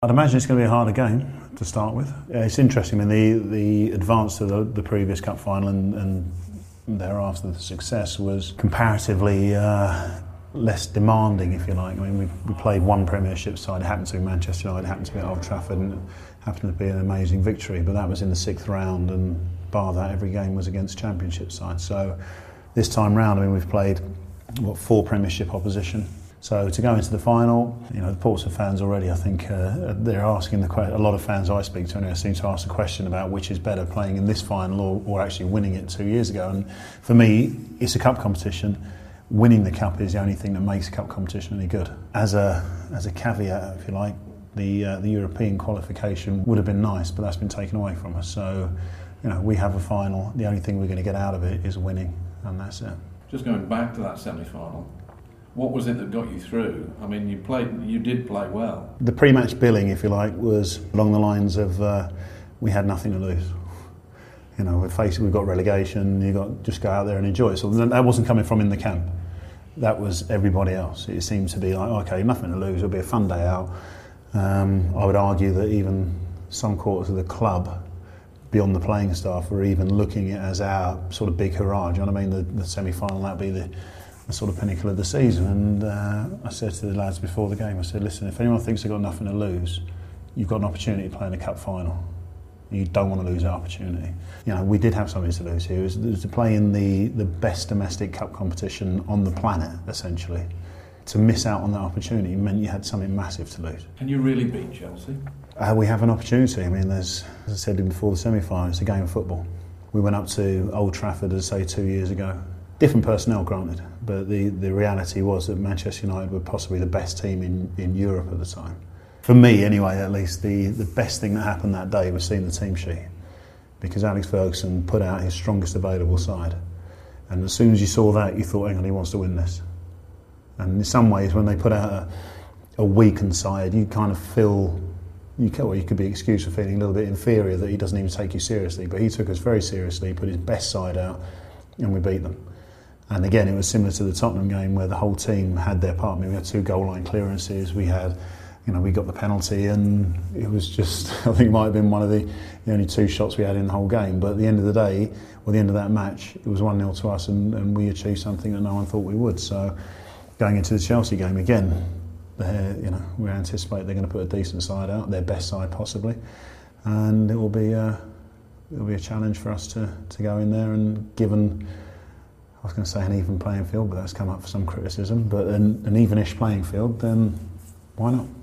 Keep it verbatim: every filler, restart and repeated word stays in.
I'd imagine it's going to be a harder game to start with. Yeah, it's interesting. I mean, the, the advance to the, the previous cup final and, and thereafter the success was comparatively uh, less demanding, if you like. I mean, we, we played one Premiership side. It happened to be Manchester United, it happened to be at Old Trafford, and it happened to be an amazing victory. But that was in the sixth round, and bar that, every game was against Championship sides. So this time round, I mean, we've played what four Premiership opposition. So to go into the final, you know, the Portsmouth fans already, I think, uh, they're asking the question. A lot of fans I speak to anyway seem to ask the question about which is better, playing in this final or, or actually winning it two years ago. And for me, it's a cup competition. Winning the cup is the only thing that makes a cup competition any good. As a as a caveat, if you like, the uh, the European qualification would have been nice, but that's been taken away from us. So, you know, we have a final. The only thing we're going to get out of it is winning, and that's it. Just going back to that semi-final. What was it that got you through? I mean, you played, you did play well. The pre-match billing, if you like, was along the lines of uh, we had nothing to lose. You know, we're facing, we've got relegation. You got just go out there and enjoy it. So that wasn't coming from in the camp. That was everybody else. It seemed to be like, okay, nothing to lose. It'll be a fun day out. Um, I would argue that even some quarters of the club, beyond the playing staff, were even looking at it as our sort of big hurrah. Do you know what I mean? The, the semi-final, that'd be the the sort of pinnacle of the season. And uh, I said to the lads before the game, I said, listen, if anyone thinks they've got nothing to lose, you've got an opportunity to play in a cup final. You don't want to lose that opportunity. You know, we did have something to lose here. It was, it was to play in the, the best domestic cup competition on the planet, essentially. To miss out on that opportunity meant you had something massive to lose. Can you really beat Chelsea? Uh, we have an opportunity. I mean, there's, as I said before the semi-final, it's a game of football. We went up to Old Trafford, as I say, two years ago. Different personnel, granted, but the, the reality was that Manchester United were possibly the best team in, in Europe at the time. For me, anyway, at least, the, the best thing that happened that day was seeing the team sheet, because Alex Ferguson put out his strongest available side. And as soon as you saw that, you thought, hang on, he wants to win this. And in some ways, when they put out a, a weakened side, you kind of feel, you could, well, you could be excused for feeling a little bit inferior that he doesn't even take you seriously. But he took us very seriously, he put his best side out, and we beat them. And again, it was similar to the Tottenham game where the whole team had their part. I mean, we had two goal line clearances, we had, you know, we got the penalty, and it was just, I think it might have been one of the, the only two shots we had in the whole game. But at the end of the day, or the end of that match, it was one nil to us, and, and we achieved something that no one thought we would. So going into the Chelsea game again, you know, we anticipate they're going to put a decent side out, their best side possibly, and it will be uh, it will be a challenge for us to, to go in there, and given, I was going to say an even playing field, but that's come up for some criticism, but an, an even-ish playing field, then why not?